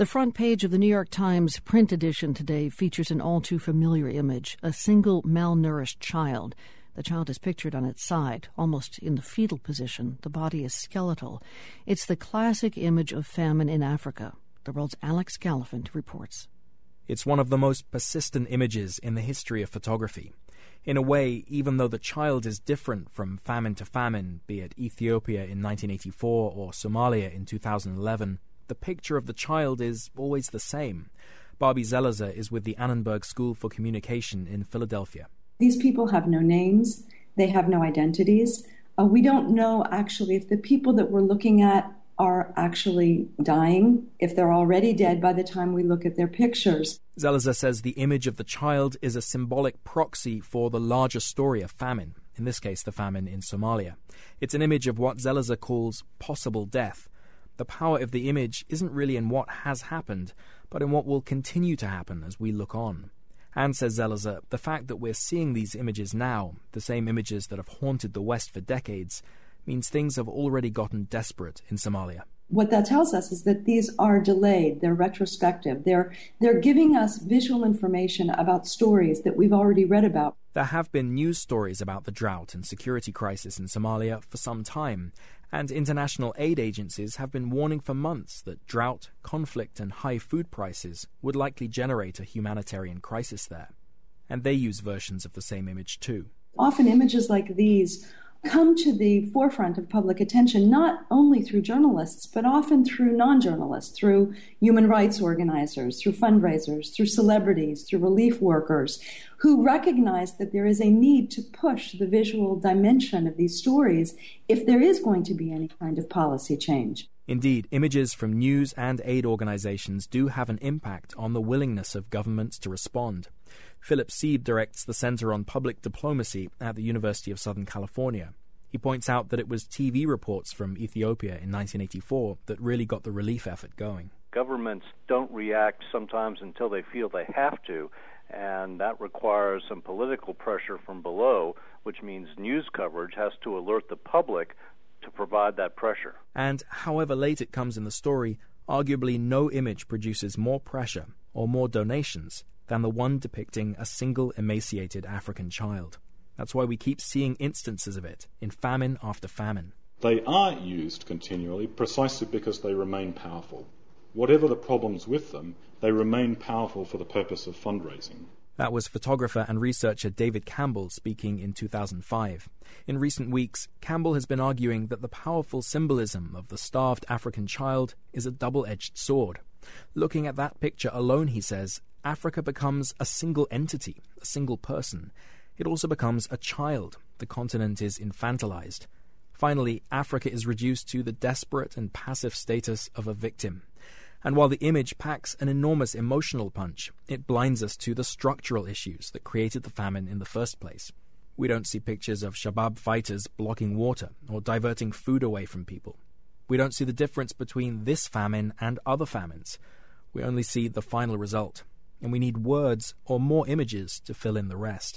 The front page of the New York Times print edition today features an all-too-familiar image, a single malnourished child. The child is pictured on its side, almost in the fetal position. The body is skeletal. It's the classic image of famine in Africa. The World's Alex Gallafent reports. It's one of the most persistent images in the history of photography. In a way, even though the child is different from famine to famine, be it Ethiopia in 1984 or Somalia in 2011, the picture of the child is always the same. Barbie Zelizer is with the Annenberg School for Communication in Philadelphia. These people have no names. They have no identities. We don't know actually if the people that we're looking at are actually dying, if they're already dead by the time we look at their pictures. Zelizer says the image of the child is a symbolic proxy for the larger story of famine, in this case the famine in Somalia. It's an image of what Zelizer calls possible death. The power of the image isn't really in what has happened, but in what will continue to happen as we look on. And, says Zelizer, the fact that we're seeing these images now, the same images that have haunted the West for decades, means things have already gotten desperate in Somalia. What that tells us is that these are delayed, they're retrospective, they're giving us visual information about stories that we've already read about. There have been news stories about the drought and security crisis in Somalia for some time, and international aid agencies have been warning for months that drought, conflict and high food prices would likely generate a humanitarian crisis there. And they use versions of the same image too. Often images like these come to the forefront of public attention not only through journalists, but often through non-journalists, through human rights organizers, through fundraisers, through celebrities, through relief workers, who recognize that there is a need to push the visual dimension of these stories if there is going to be any kind of policy change. Indeed, images from news and aid organizations do have an impact on the willingness of governments to respond. Philip Sieb directs the Center on Public Diplomacy at the University of Southern California. He points out that it was TV reports from Ethiopia in 1984 that really got the relief effort going. Governments don't react sometimes until they feel they have to, and that requires some political pressure from below, which means news coverage has to alert the public to provide that pressure. And however late it comes in the story, arguably no image produces more pressure or more donations than the one depicting a single emaciated African child. That's why we keep seeing instances of it in famine after famine. They are used continually precisely because they remain powerful. Whatever the problems with them, they remain powerful for the purpose of fundraising. That was photographer and researcher David Campbell speaking in 2005. In recent weeks, Campbell has been arguing that the powerful symbolism of the starved African child is a double-edged sword. Looking at that picture alone, he says, Africa becomes a single entity, a single person. It also becomes a child. The continent is infantilized. Finally, Africa is reduced to the desperate and passive status of a victim. And while the image packs an enormous emotional punch, it blinds us to the structural issues that created the famine in the first place. We don't see pictures of Shabab fighters blocking water or diverting food away from people. We don't see the difference between this famine and other famines. We only see the final result, and we need words or more images to fill in the rest.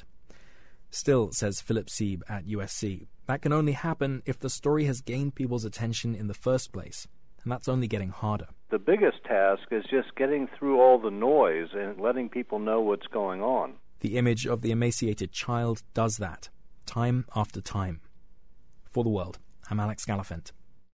Still, says Philip Sieb at USC, that can only happen if the story has gained people's attention in the first place, and that's only getting harder. The biggest task is just getting through all the noise and letting people know what's going on. The image of the emaciated child does that, time after time. For The World, I'm Alex Gallafent.